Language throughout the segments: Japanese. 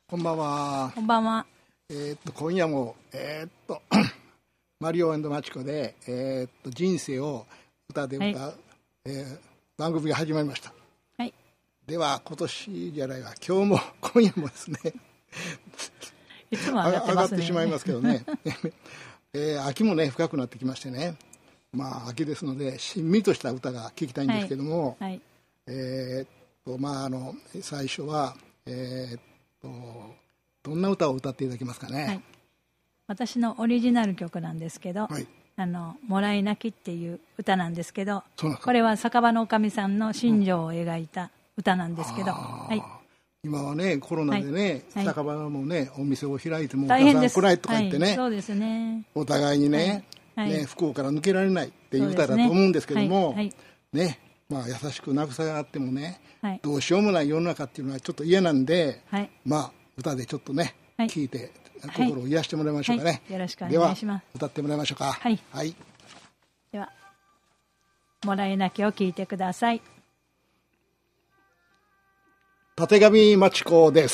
こんばんは。 こんばんは。 今夜も、マリオ&マチコで、人生を歌で歌う、 はい番組が始まりました。 はい。 では今年じゃないわ、今夜もですねいつも上がってますね。 上がってしまいますけどね、秋もね深くなってきましてね、まあ秋ですのでしんみりとした歌が聴きたいんですけども、 はい最初は、どんな歌を歌っていただけますかね。 はい、私のオリジナル曲なんですけど、 はい、 もらい泣きっていう歌なんですけど、 そうなんですか。 これは酒場のおかみさんの心情を描いた歌なんですけど、はい、 今はねコロナでね、 はい、 酒場もねお店を開いても大変です。 お客さん来ないとか言ってね、 はい、そうですね、 お互いにね、不幸から抜けられないっていう歌だと思うんですけども、ね、まあ優しく慰め合ってもね、どうしようもない世の中っていうのはちょっと嫌なんで、まあ歌でちょっとね、聞いて心を癒してもらいましょうかね。 よろしくお願いします。 では歌ってもらいましょうか。 はい。ではもらい泣きを聞いてください。 たてがみまちこです。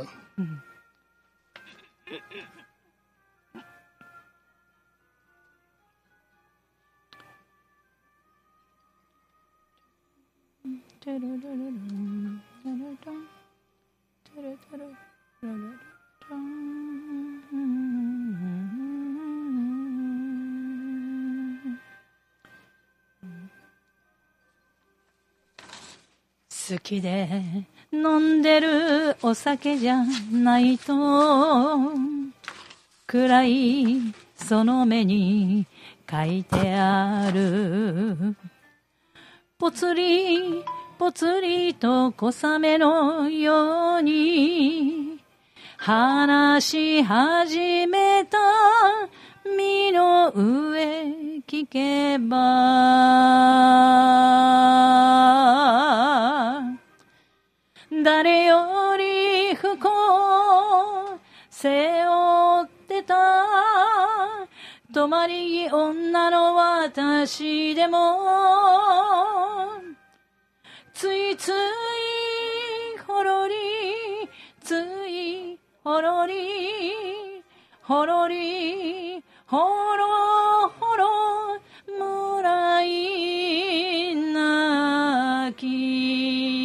好きで飲んでるお酒じゃないと暗いその目に書いてある。ぽつりぽつりと小雨のように話し始めた身の上聞けば誰より不幸背負ってた泊まり木女の私でもついついほろりついほろりほろりほろほろもらい泣き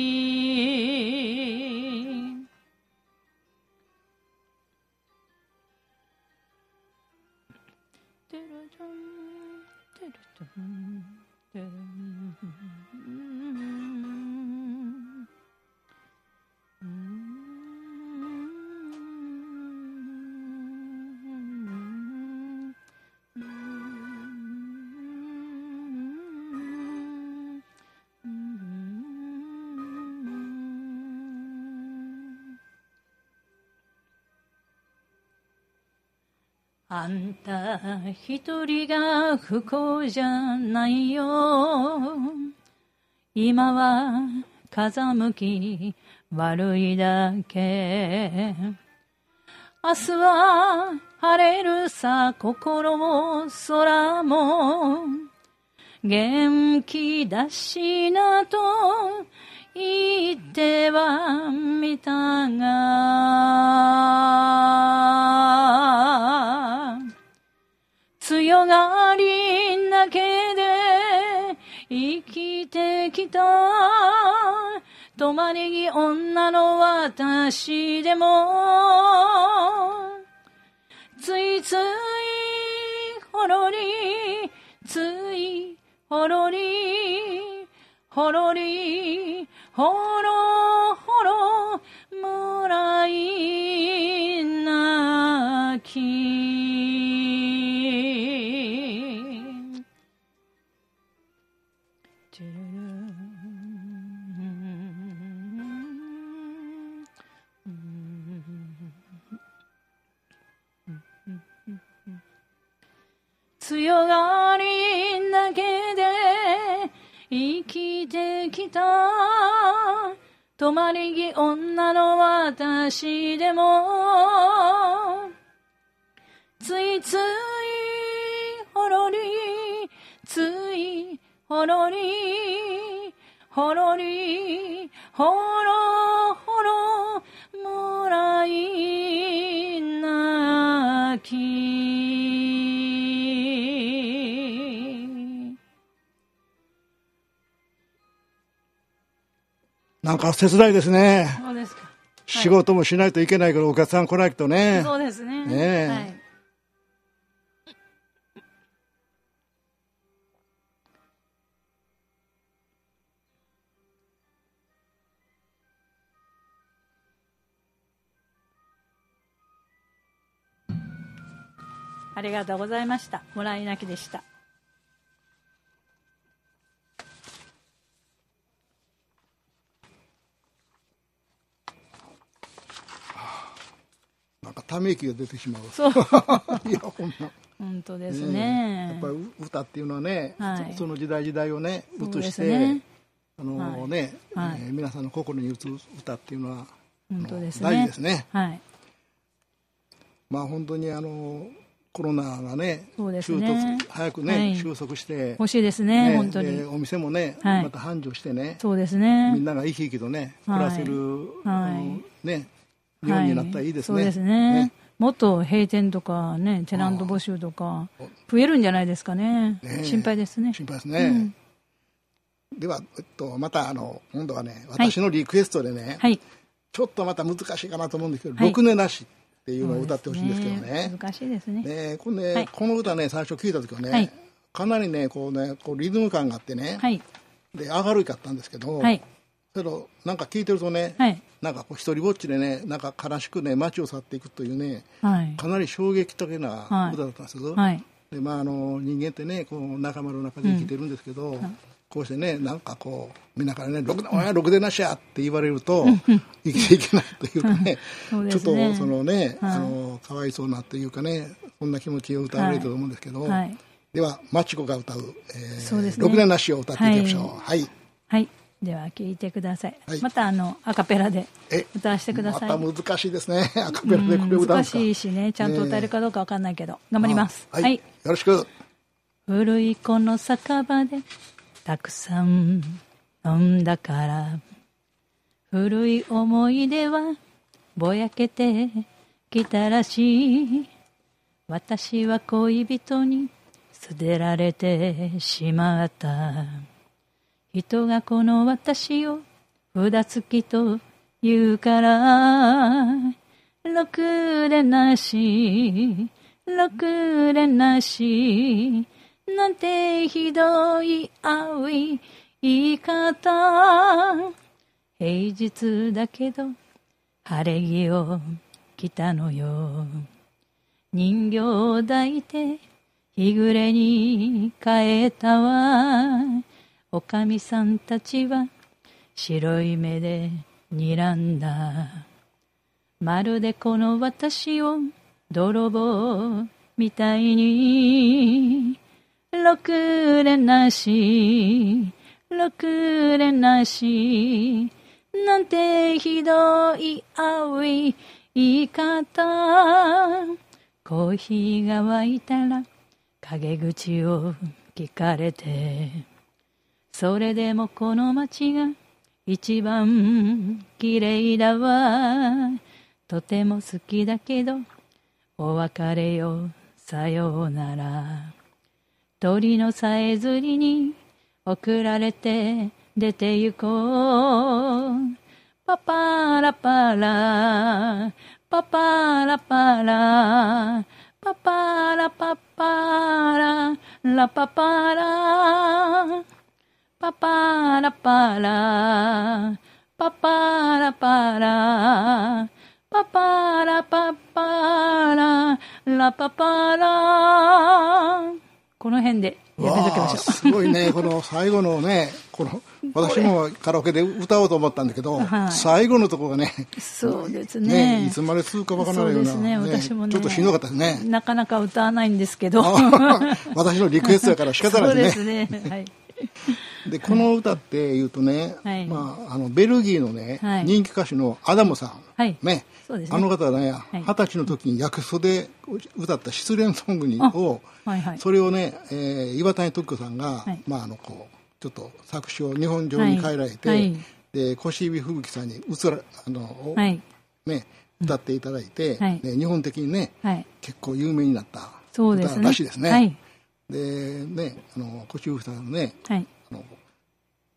あんた一人が不幸じゃないよ。今は風向き悪いだけ。明日は晴れるさ心も空も元気だしなと言ってはみたが強がりだけで生きてきた泊まり木女の私でもついついほろりついほろりほろりほろほろもらい泣き強がりだけで生きてきた泊まり木女の私でもついついほろりついほろりほろりほろほろもらなんか切ないですね。 そうですか。 仕事もしないといけないけど、お客さん来ないとね。 そうですね。 ねえ、 はい。ありがとうございました。もらい泣きでした。 なんかため息が出てしまう。 そう。 いや、ほんま。 本当ですね。 やっぱり歌っていうのはね、 はい、 その時代時代をね、映して、 ね、 皆さんの心に映る歌っていうのは、 本当ですね、 大事ですね。 はい、 まあ本当にコロナがね、早くね、はい、収束して欲しいですね、本当に。 お店もね、また繁盛してね、 そうですね、 みんなが生き生きとね、暮らせる、ね、日本になったらいいですね。 そうですね。もっと閉店とかね、テナント募集とか増えるんじゃないですかね。心配ですね。 心配ですね。では、また今度はね、私のリクエストでね、ちょっとまた難しいかなと思うんですけど、ろくねなしっていうのを歌ってほしいんですけどね。 難しいですね。 この歌ね、最初聞いた時はね、かなりね、こうリズム感があってね、で明るかったんですけど、けどなんか聞いてるとね、なんかこう一人ぼっちでね、なんか悲しくね、街を去っていくというね、かなり衝撃的な歌だったんですよ。で、まあ人間ってね、こう仲間の中で生きてるんですけど、こうしてね、なんかこうみんなからね、ろくでなしやって言われると生きていけないというかね、ちょっとそのね、かわいそうなというかね、そんな気持ちを歌われると思うんですけど、ではマチコが歌うろくでなしを歌っていきましょう。 はい。では聴いてください。またアカペラで歌わせてください。 また難しいですね。アカペラでこれ歌うんですか。 難しいしね、ちゃんと歌えるかどうかわかんないけど、頑張ります。 はい。よろしく。 古いこの酒場でたくさん飲んだから、古い思い出はぼやけてきたらしい。私は恋人に捨てられてしまった。人がこの私を札付きと言うから、ろくでなし、ろくでなし、なんてひどい青い言い方。平日だけど晴れ着を着たのよ。人形を抱いて日暮れに帰ったわ。おかみさんたちは白い目で睨んだ。まるでこの私を泥棒みたいに。ろくでなし、ろくでなし、なんてひどい青い言い方。コーヒーが沸いたら陰口を聞かれて、それでもこの街が一番綺麗だわ。とても好きだけどお別れよ、さようなら。鳥のさえずりに送られて出て行こう。パパラパラ、パパラパラ、パパラパパラ、ラパパラ。パパラパラ、パパラパラ、パパラパパラ、ラパパラ。この辺でやめときましょう。 すごいね、この最後のね、私もカラオケで歌おうと思ったんだけど、最後のところがね、 そうですね、 いつまで続くかわからないような、 そうですね、私もね、 ちょっとしんどかったですね。 なかなか歌わないんですけど、 私のリクエストやから仕方ないですね。 そうですね、はい。 でこの歌っていうとね、ベルギーのね、人気歌手のアダムさん、ね、あの方はね、20歳の時にヤクソで歌った失恋ソングを、それをね、岩谷時子さんが、ちょっと作詞を日本上に変えられて、で越指吹雪さんに歌っていただいて、日本的にね、結構有名になった歌らしいですね。でね、越指吹雪さんのね、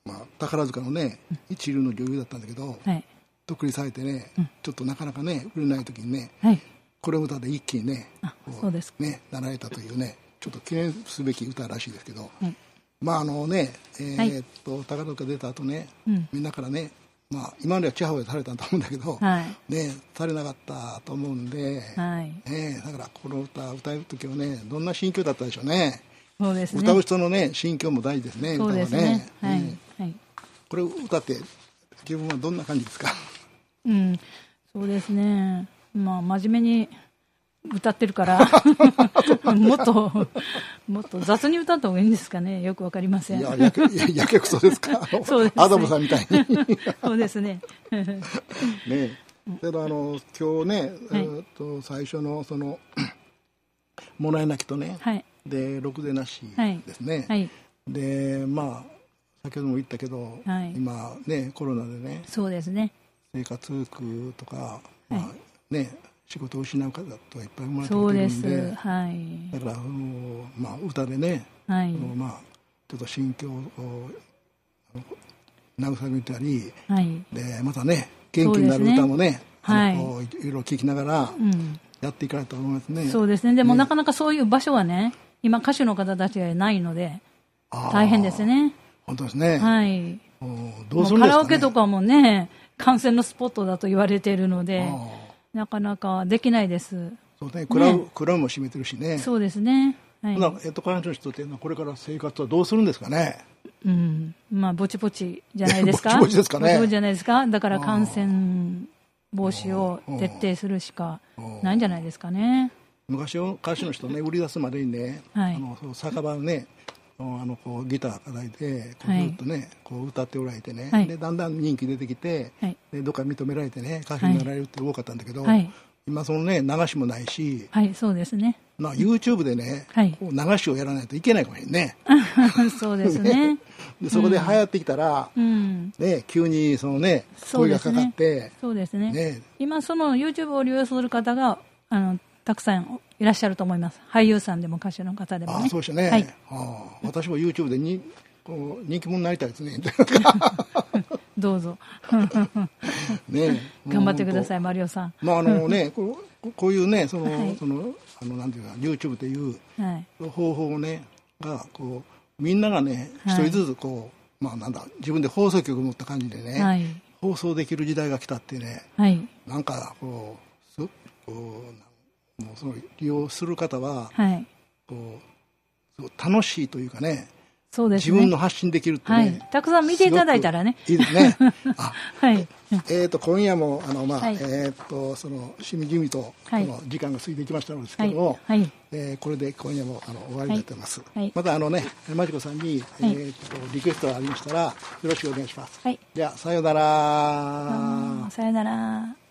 宝塚のね一流の女優だったんだけど、独立されてね、ちょっとなかなかね売れない時にね、これを歌で一気にねそうですねなられたというね、ちょっと記念すべき歌らしいですけど、宝塚出た後ね、みんなからね、今まではチヤホヤされたと思うんだけど、ねされなかったと思うんで、だからこの歌歌う時はねどんな心境だったでしょうね。 そうですね、 歌う人のね心境も大事ですね。 そうですね。 これ歌って自分はどんな感じですか？ そうですね。真面目に歌ってるからもっと雑に歌った方がいいんですかね。よくわかりません。 やけくそですか？ そうですね、 アダムさんみたいにそうですねね。けど今日ね、最初のそのもらい泣きとね、でろくでなしですね、で先ほども言ったけど、今ねコロナでね、 そうですね、 生活苦とか、ね仕事を失う方とかいっぱい生まれてきてるんで、だから歌でね、ちょっと心境を慰めたり、でまたね元気になる歌もね、いろいろ聴きながらやっていかないと思いますね。 そうですね。でもなかなかそういう場所はね、今歌手の方たちがないので大変ですね。 本当ですね。 どうするんですかね。カラオケとかもね感染のスポットだと言われているので、なかなかできないです。 そうね、クラブも閉めてるしね。 そうですね。 彼女の人っていうのはこれから生活はどうするんですかね。 ぼちぼちじゃないですか。 ぼちぼちですかね。 ぼちぼちじゃないですか。だから感染防止を徹底するしかないんじゃないですかね。 昔歌手の人ね売り出すまでにね、酒場ねこうギター叩いてこうずっとね、こう歌っておられてね、でだんだん人気出てきて、でどっか認められてね歌手になられるって多かったんだけど、今そのね流しもないし、 そうですね。 YouTube でね、こう流しをやらないといけないかもしれんね。 そうですね。 でそこで流行ってきたら、急にそのね声がかかって、 そうですね。今その YouTube を利用する方がたくさんいらっしゃると思います。俳優さんでも歌手の方でもね。 そうですね。私も YouTube で人気者になりたいですね。 どうぞ。 ね、 頑張ってください、マリオさん。 こういうね、なんていうか YouTube という方法をねがこうみんながね一人ずつこう自分で放送局を持った感じでね、放送できる時代が来たってね、なんかこうもうその利用する方は、こう楽しいというかね、そうですね、自分の発信できるってね、 たくさん見ていただいたらねいいですね。今夜もそのしみじみとその時間が過ぎてきましたのですけども、これで今夜も終わりになっています。またマジコさんにリクエストがありましたらよろしくお願いします。ではさようなら。 さようなら。